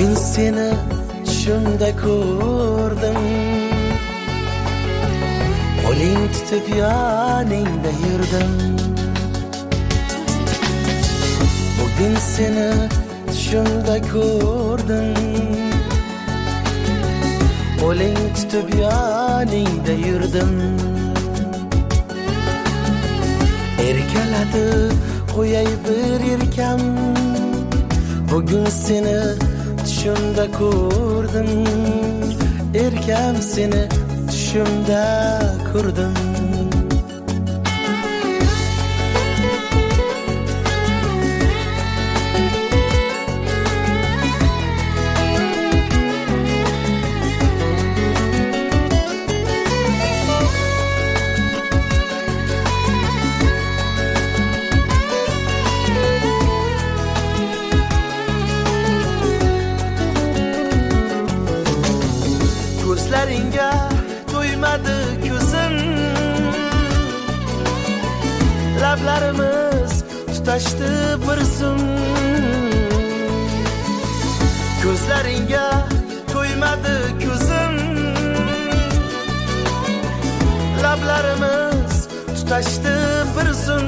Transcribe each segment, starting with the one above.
Bugün seni tushimda ko'rdim. Qo'ling tutib yoningda yurdim. Bugün seni tushimda ko'rdim. Qo'ling tutib yoningda yurdim. Erkalatib qo'yay bir erkam. Bugün seni tushimda ko'rdim. Erkam seni tushimda ko'rdim. Ko'zlaringga to'ymadi ko'zim. Lablarimiz tutashdi bir zum. Ko'zlaringga to'ymadi ko'zim. Lablarimiz tutashdi bir zum.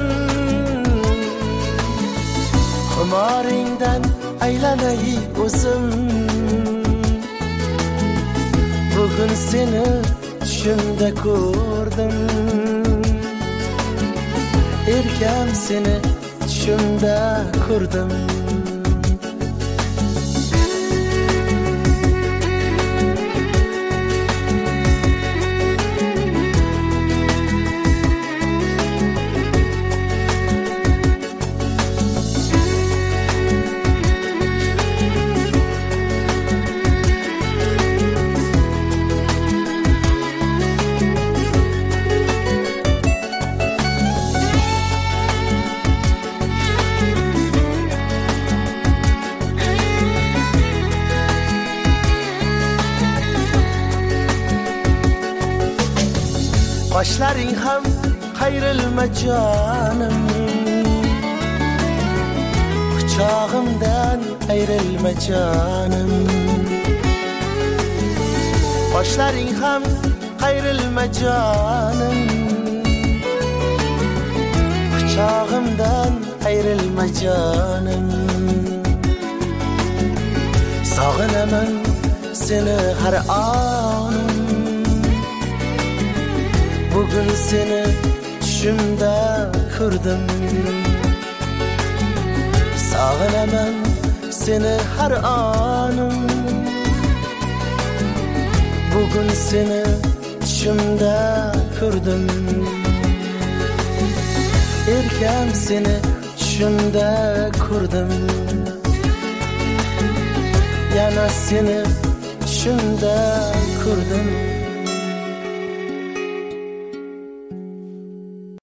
Xumoringdan aylanay o'zim. Bugün seni tushimda ko'rdim. Erkam seni tushimda ko'rdim. Başların ham qayrilma canım. Bıçağımdan ayrılma canım. Başların ham qayrilma canım. Bıçağımdan ayrılma canım. Sağınaman seni her anım. Bugün seni tushimda ko'rdim. Sağınaman seni her anım. Bugün seni tushimda ko'rdim. Erkam seni tushimda ko'rdim. Yana seni tushimda ko'rdim.